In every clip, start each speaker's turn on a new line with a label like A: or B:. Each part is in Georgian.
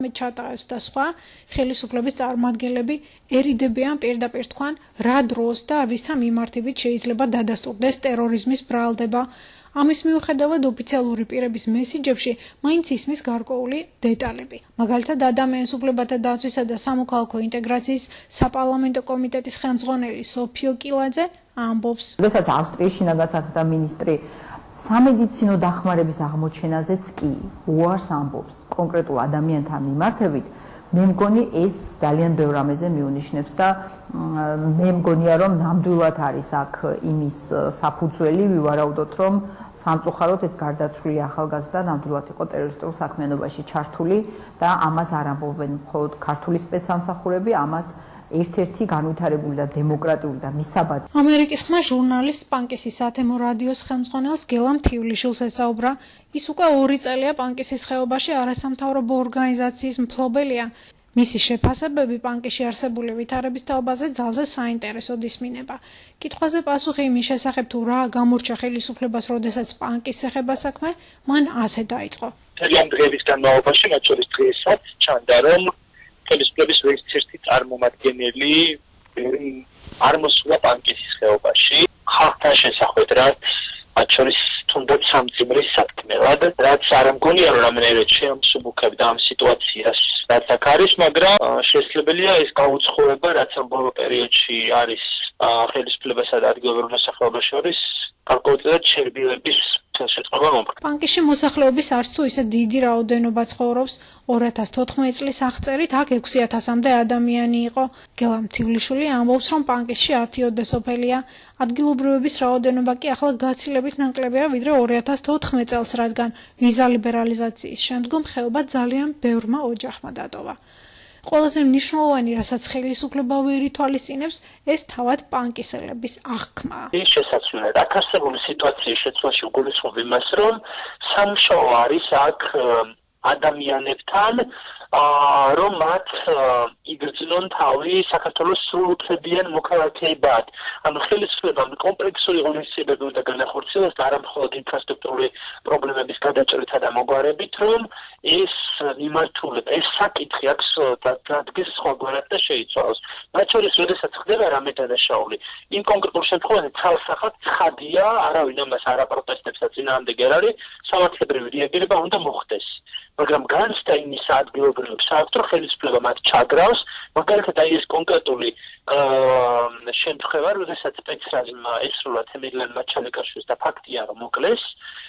A: ჩატარებს და სხვა ხელისუფლების წარმომადგენლები ერიდებიან პირდაპირ თქვან რა დროს და ვისა მიმართებით შეიძლება დადასტურდეს ტერორიზმის ბრალდება. ამის მიუხედავად ოფიციალური პირების მესიჯებში მაინც ისმის გარკვეული დეტალები. მაგალითად, ადამიანის უფლებათა დაცვისა და სამოქალაქო ინტეგრაციის საპარლამენტო კომიტეტის ხელმძღვანელი სოფიო კილაძე ამბობს.
B: როდესაც ავსტრიის შინაგან საქმეთა მინისტრი სამედიცინო დახმარების აღმოჩენაზეც კი უარს ამბობს კონკრეტულ ადამიანთან მიმართებით, მე მგონი ეს ძალიან ბევრ რამეზე მიუნიშნებს და მე მგონია რომ ნამდვილად არის აქ იმის საფუძველი, ვივარაუდოთ რომ სამწუხაროდ ეს გარდაცვლილი ახალგაზრდა ნამდვილად იყო ტერორისტულ საქმიანობაში ჩართული და ამას არ ამბობენ მხოლოდ ქართული სპეცსამსახურები, ამას ერთ-ერთი განვითარებული და დემოკრატიული და მისაბაძ.
A: ამერიკის ხმა ჟურნალისტ პანკისის ათემო რადიოს ხელმძღვანელს გელამ თივლიშვილს ესაუბრა. ის უკვე 2 წელია პანკისის ხეობაში არასამთავრობო ორგანიზაციის მფლობელია. მისი შეფასებები პანკისში არსებული ვითარების თაობაზე ძალზე საინტერესოდ ისმინება. კითხვაზე პასუხი იმის შესახებ თუ რა გამორჩა ხელისუფლებას, როდესაც პანკის ეხება საქმე, მან ასე დაიწყო.
C: ძალიან დღეების განმავლობაში, მათ შორის დღესაც, ჩანდა რომ ხელისუფლების ვერცერთი წარმომადგენელი არ მოსულა პანკისის ხეობაში. ხალხთან შესახვედ, რაც მათ შორის თუნდაც სამძიმრის სათქმელად, რაც არ მგონია რომ რამდენიმე შეამსუბუქებდა ამ სიტუაციას, რაც აქ არის, მაგრამ შესაძლებელია ეს გაუცხოება, რაც ამ ბოლო პერიოდში არის ხელისუფლებასა და ადგილობრივ მოსახლეობას შორის, გარკვეულწილად შერბილების შეწყობა მომხდარა.
A: პანკისში მოსახლეობის არც თუ ისე დიდი რაოდენობა ცხოვრობს. 2014 წლის აღწერით აქ 6000-მდე ადამიანი იყო. გელამ თივლიშვილი ამბობს, რომ პანკისში 10 სოფელია. ადგილობრივების რაოდენობა კი ახლა გაცილებით ნაკლებია ვიდრე 2014 წელს, რადგან ვიზა ლიბერალიზაციის შემდგომ ხეობა ძალიან ბევრმა ოჯახმა დატოვა. ყველაზე მნიშვნელოვანი, რასაც ხელისუფლება ვერ ითვალისწინებს, ეს თავად პანკისელების აღქმაა.
C: ის შესაძლოა აქ არსებული სიტუაციის შეცვლაში უგულისხმობ იმას, რომ სამუშაო არის აქ ადამიანებთან, რომ მათ იგრძნონ თავი საქართველოს სრულუფლებიან მოქალაქეებად. ანუ ხელისუფლებამ კომპლექსური ღონისძიებები უნდა განახორციელოს და არა მხოლოდ ინფრასტრუქტურული პრობლემების გადაჭრითა და მოგვარებით, რომ ეს მიმართულება, ეს საკითხი აქ დადგეს სხვაგვარად და შეიცვალოს. მათ შორის, როდესაც ხდება რამე დანაშაული, იმ კონკრეტულ შემთხვევაში ცალსახად ცხადია, არავინ ამას არ აპროტესტებს და წინააღმდეგ არ არის, სამართლებრივი რეაგირება უნდა მოხდეს. მაგრამ განცდა იმის ადგილობრივებს აქვს, რომ ხელისუფლება მათ ჩაგრავს, მაგალითად აი ეს კონკრეტული შემთხვევა, როდესაც სპეცრაზმა ესრულა თემურლენ მაჩალიკაშვილს და ფაქტია, რომ მოკლეს,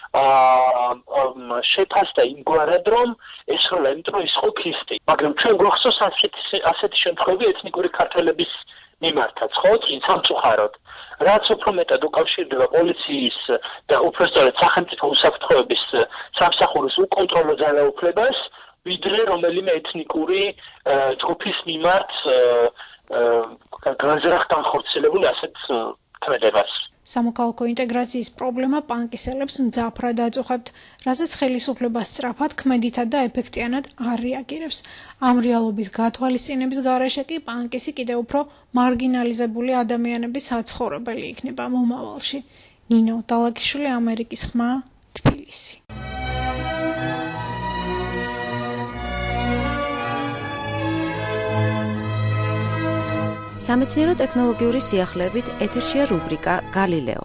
C: შეფასდა იმგვარად, რომ ესრულა იმიტომ, რომ ის ხო ქისტი. მაგრამ ჩვენ გვახსოვს ასეთი შემთხვევები ეთნიკური ქართველების მიმართაც, ხო, წინ სამწუხაროდ. რაც უფრო მეტად უკავშირდება პოლიციის და უпростоრად სახელმწიფო უსაფრთხოების სამსახურის უკონტროლო ძალაუფლებას, ვიდრე რომელიმე ეთნიკური ჯგუფის მიმართ განზრახთან ხორციელებული ასეთ ქმედებას.
A: სამოქალაქო ინტეგრაციის პრობლემა პანკისელებს მძაფრად აწუხებთ, რასაც ხელისუფლება სწრაფად, ქმედითად და ეფექტიანად არ რეაგირებს. ამ რეალობის გათვალისწინების გარეშე კი პანკისი კიდევ უფრო მარგინალიზებული ადამიანების საცხოვრებელი იქნება მომავალში. ნინო დალაკიშვილი, ამერიკის ხმა, თბილისი.
D: სამეცნიერო ტექნოლოგიური სიახლეებით ეთერშია რუბრიკა გალილეო.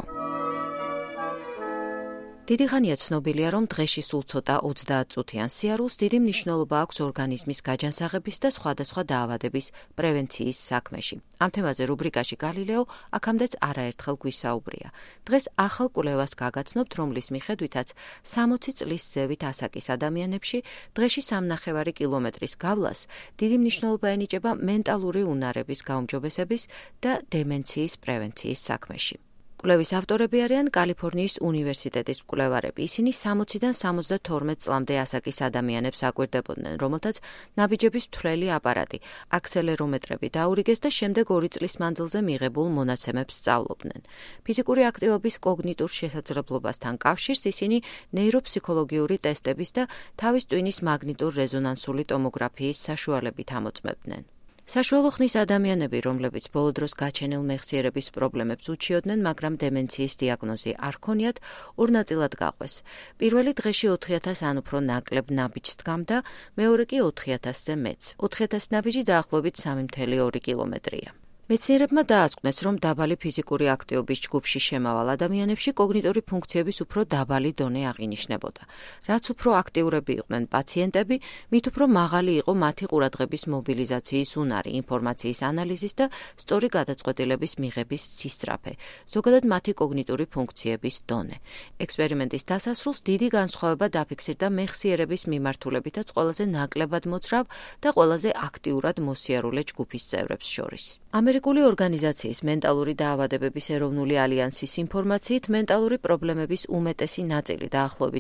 D: დიდი ხანია ცნობილია, რომ დღეში სულ ცოტა 30 წუთიან სიარულს დიდი მნიშვნელობა აქვს ორგანიზმის გაჯანსაღების და სხვადასხვა დაავადების პრევენციის საქმეში. ამ თემაზე რუბრიკაში გალილეო აქამდეც არაერთხელ გვისაუბრია. დღეს ახალ კვლევას გაგაცნობთ, რომლის მიხედვითაც 60 წლის ზევით ასაკის ადამიანებში დღეში 3,5 კილომეტრის გავლას დიდი მნიშვნელობა ენიჭება მენტალური უნარების გაუმჯობესების და დემენციის პრევენციის საქმეში. კვლევის ავტორები არიან კალიფორნიის უნივერსიტეტის მკვლევარები. ისინი 60-დან 72 წლამდე ასაკის ადამიანებს აკვირდებოდნენ, რომელთაც ნაბიჯების მთლელი აპარატი, აქსელერომეტრები დაურიგეს და შემდეგ 2 წლის მანძილზე მიღებულ მონაცემებს სწავლობდნენ. ფიზიკური აქტივობის კოგნიტურ შესაძლებლობასთან კავშირს ისინი ნეიროფსიქოლოგიური ტესტების და თავის ტვინის მაგნიტურ-რეზონანსული ტომოგრაფიის საშუალებით ამოწმებდნენ. საშუალო ხნის ადამიანები, რომლებიც ბოლო დროს გაჩენილ მეხსიერების პრობლემებს უჩიოდნენ, მაგრამ დემენციის დიაგნოზი არ ჰქონიათ, ორ ნაწილად გაყვეს. პირველი დღეში 4000 ან უფრო ნაკლებ ნაბიჯს დგამდა, მეორე კი 4000-ზე მეტს. 4000 ნაბიჯი დაახლოებით 3,2 კილომეტრია. მეცნიერებმა დაასკვნეს, რომ დაბალი ფიზიკური აქტივობის ჯგუფში შემავალ ადამიანებში კოგნიტური ფუნქციების უფრო დაბალი დონე აღინიშნებოდა. რაც უფრო აქტიურები იყვნენ პაციენტები, მით უფრო მაღალი იყო მათი ყურადღების მობილიზაციის უნარი, ინფორმაციის ანალიზის და სწორი გადაწყვეტილების მიღების სისწრაფე, ზოგადად მათი კოგნიტური ფუნქციების დონე. ექსპერიმენტის დასასრულს დიდი განსხვავება დაფიქსირდა მეხსიერების მიმართულებითაც ყველაზე ნაკლებად მოძრავ და ყველაზე აქტიურად მოსიარულე ჯგუფის წევრებს შორის. ამერიკული ორგანიზაციის მენტალური დაავადებების ეროვნული ალიანსის ინფორმაციით, მენტალური პრობლემების უმეტესი ნაწილი, დაახლოებით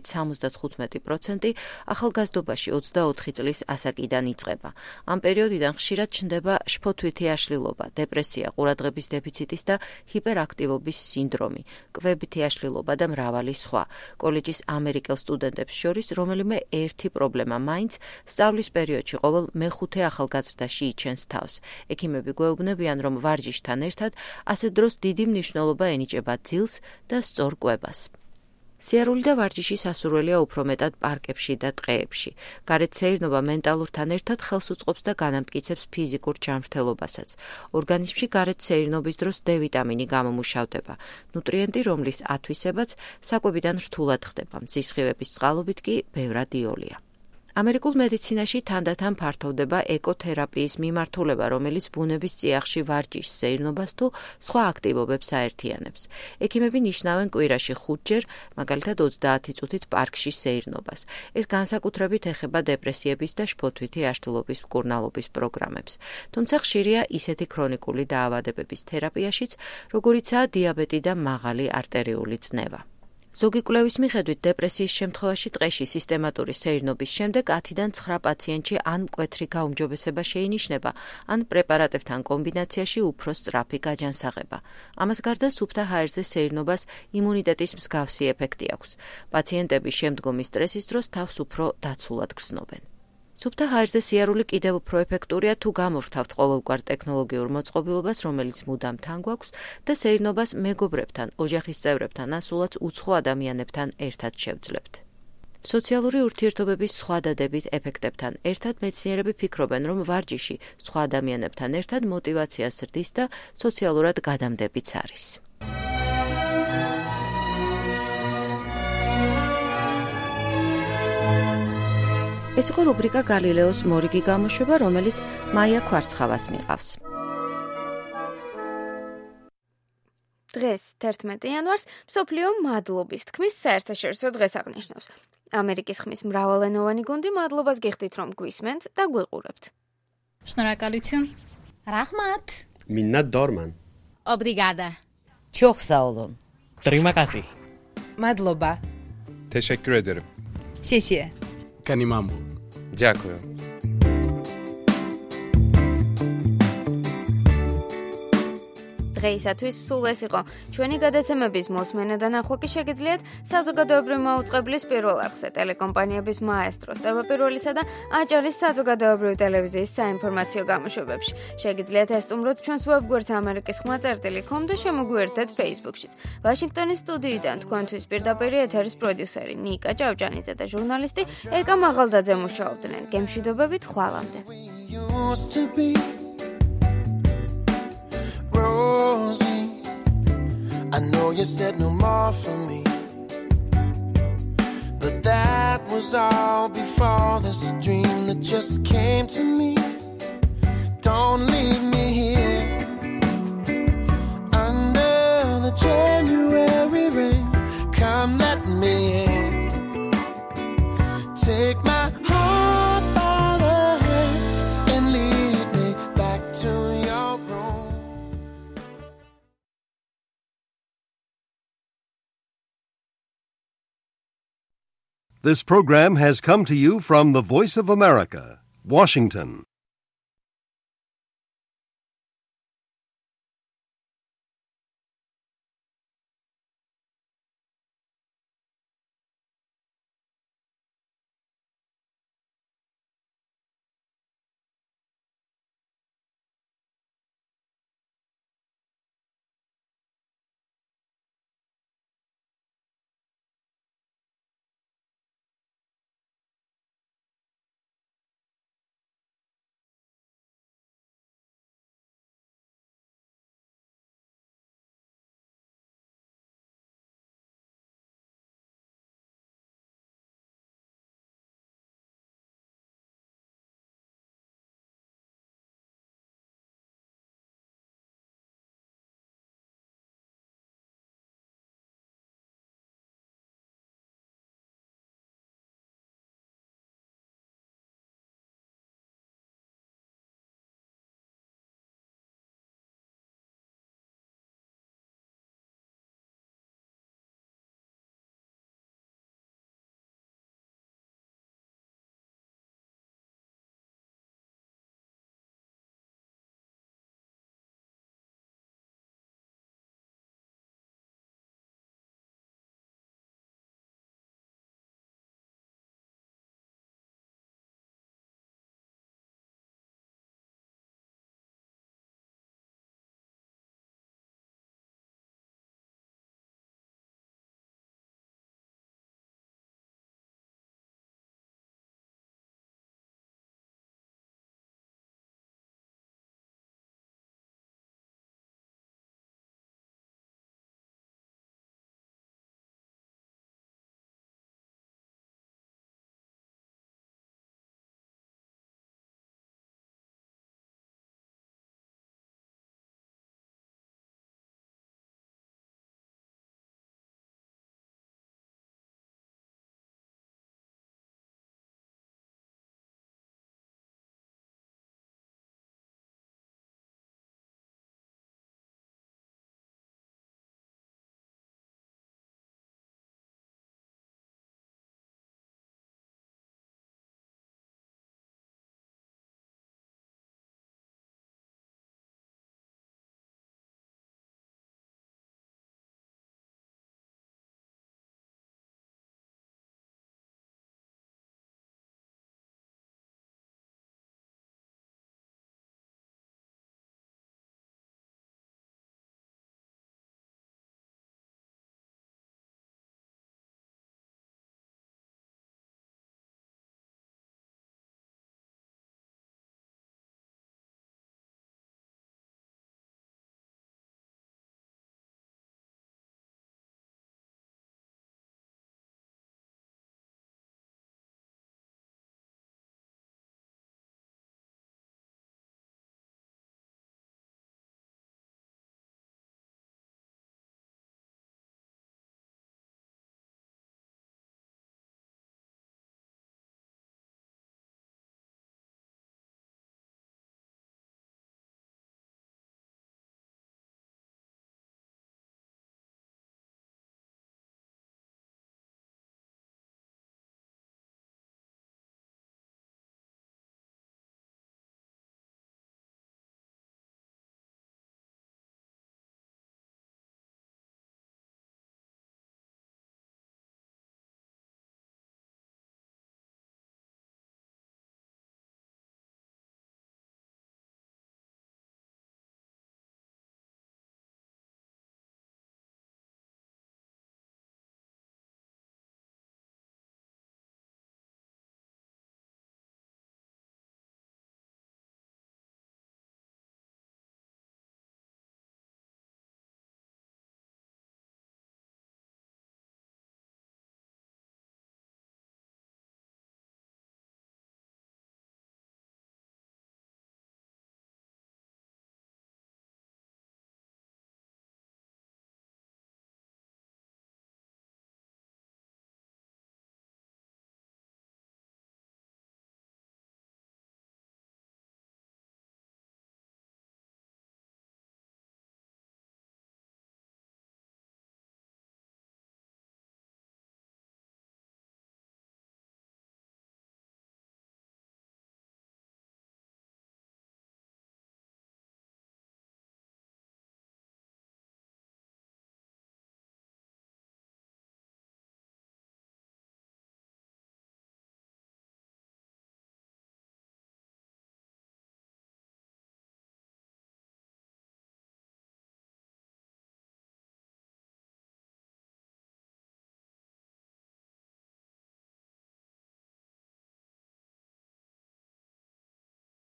D: 75% ახალგაზრდობაში 24 წლის ასაკიდან იწყება. ამ პერიოდიდან ხშირად ჩნდება შფოთვითი აშლილობა, დეპრესია, ყურადღების დეფიციტის და ჰიპერაქტივობის სინდრომი, კვებითი აშლილობა და მრავალი სხვა. კოლეჯის ამერიკელ სტუდენტებს შორის რომელიმე ერთი პრობლემა მაინც სწავლის პერიოდში ყოველ მეხუთე ახალგაზრდაში იჩენს თავს. ექიმები გვეუბნებიან, რომ ვარჯიშთან ერთად ასეთ დროს დიდი მნიშვნელობა ენიჭება ძილს და სწორ კვებას. სიარული და ვარჯიში სასურველია უფრო მეტად პარკებში და ტყეებში. გარეთ სეირნობა მენტალურთან ერთად ხელს უწყობს და განამტკიცებს ფიზიკურ ჯანმრთელობასაც. ორგანიზმში გარეთ სეირნობის დროს D ვიტამინი გამომუშავდება, ნუტრიენტი, რომლის ათვისებაც საკვებიდან რთულად ხდება, მზისხივების წყალობით კი ბევრად იოლია. ამერიკულ მედიცინაში თანდათან ფართოვდება ეკოთერაპიის მიმართულება, რომელიც ბუნების წიაღში ვარჯიშს, სეირნობას თუ სხვა აქტივობებს აერთიანებს. ექიმები ნიშნავენ კვირაში 5-ჯერ, მაგალითად 30 წუთით პარკში სეირნობას. ეს განსაკუთრებით ეხება დეპრესიების და შფოთვითი აშლილობის მკურნალობის პროგრამებს. თუმცა ხშირია ისეთი ქრონიკული დაავადებების თერაპიაშიც, როგორიცაა დიაბეტი და მაღალი არტერიული წნევა. ზოგი კვლევის მიხედვით, დეპრესიის შემთხვევაში ტყეში სისტემატური სეირნობის შემდეგ 10-დან 9 პაციენტში ან მკვეთრი გაუმჯობესება შეინიშნება, ან პრეპარატებთან კომბინაციაში უფრო სწრაფი გაჯანსაღება. ამას გარდა სუფთა ჰაერზე სეირნობას იმუნიტეტის მსგავსი ეფექტი აქვს. პაციენტები შემდგომი სტრესის დროს თავს უფრო დაცულად გრძნობენ. სუფთა ჰაერზე სიარული კიდევ უფრო ეფექტურია თუ გამორთავთ ყოველგვარ ტექნოლოგიურ მოწყობილობას, რომელიც მუდამ თან გვაქვს და სეირნობას მეგობრებთან, ოჯახის წევრებთან, ასულაც უცხო ადამიანებთან ერთად შევძლებთ. სოციალური ურთიერთობების სხვა დადებით ეფექტებთან ერთად მეცნიერები ფიქრობენ, რომ ვარჯიში სხვა ადამიანებთან ერთად მოტივაციას ზრდის და სოციალურად გადამდებიც არის. ეს იყო რუბრიკა გალილეოს მორიგი გამოშვება, რომელიც მაია ქვარცხავას მიყავს.
E: დღეს 11 იანვარს მსოფლიო მადლობის თქმის საერთაშორისო დღეს აღნიშნავს. ამერიკის ხმის მრავალენოვანი გუნდი მადლობას გიხდით, რომ გვისმენთ და გვიყურებთ.
F: Шнуракалицин.
G: Рахмат.
H: Minna dorman.
G: Obrigada.
I: Çok sağ olun.
F: Terima kasih.
J: Madloba.
H: Teşekkür ederim.
J: 谢谢.
F: Kanimambu.
H: Дякую.
E: დღეისათვის სულ ეს იყო ჩვენი გადაცემების მოსმენა და ნახვა კი შეგიძლიათ საზოგადოებრივი მაუწყებლის პირველ არხზე, ტელეკომპანიების მაესტროს, ტევაპირველისა და აჭარის საზოგადოებრივი ტელევიზიის საინფორმაციო გამოშვებებში. შეგიძლიათ ესტუმროთ ჩვენს ვებგვერდს amerikis.com და შემოგვიერთდეთ Facebook-შიც. ვაშინგტონის სტუდიიდან თქვენთვის პირდაპირ ეთერის პროდიუსერი ნიკა ჭავჭანიძე და ჟურნალისტი ეკა მაღალდაძე მუშაობდნენ. გემშვიდობებით ხვალამდე.
K: Rosie, I know you said no more for me, but that was all before this dream that just came to me. Don't leave me here under the January rain. Come let me in. Take my heart by the hand and lead me back to your room.
L: This program has come to you from the Voice of America, Washington.